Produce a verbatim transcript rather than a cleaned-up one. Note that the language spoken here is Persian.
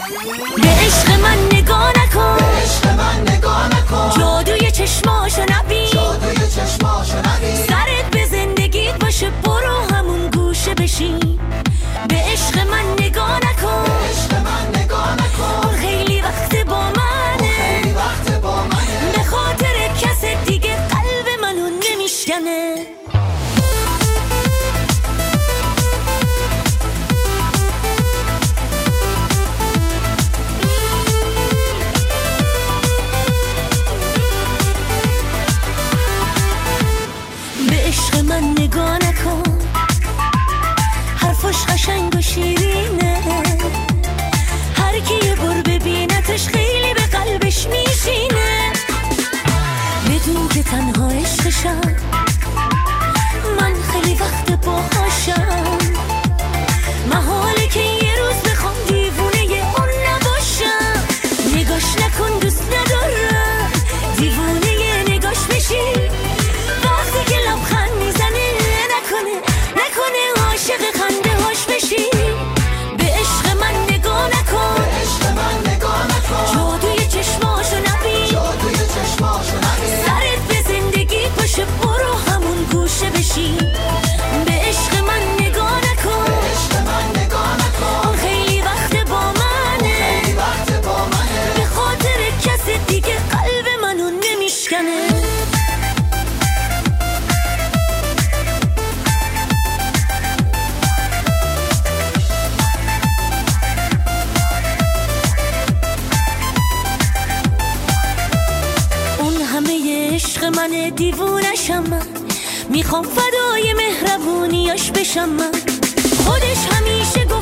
به عشق من نگاه نکن، به عشق من نگاه نکن، جادوی چشماشو نبین، جادوی چشماشو نبین، سرت به زندگیت باشه برو همون گوشه بشین. به عشق من نگاه نکن، به عشق من نگاه نکن، خیلی وقت با منه، خیلی وقت با منه، به خاطر کس دیگه قلب منو نمیشکنه. من نگاه نکن، حرفش قشنگ و شیرینه، هر کی یه بار ببینتش خیلی به قلبش میشینه. بدون که تنها عشقشم، من خیلی وقت باهاشم، محاله که یه روز بخوام دیوونه ی اون نباشم. نگاش نکن دوست ندارم، دیوونه ی نگاش میشی وقتی که لبخند میزنه، نکنه نکنه عاشق خنده هاش بشی. به عشق من نگاه نکن، به عشق من نگاه نکن، جادوی چشماشو نبین، جادوی چشماشو نبین، سرت به زندگیت باشه برو همون گوشه بشی. به عشق من نگاه نکن، به عشق من نگاه نکن، خیلی وقت با منه، خیلی وقت با منه، به خاطر کس دیگه قلب منو نمیشکنه. عشق من دیوونشم، من میخوام فدای مهربونیاش بشم، من خودش همیشه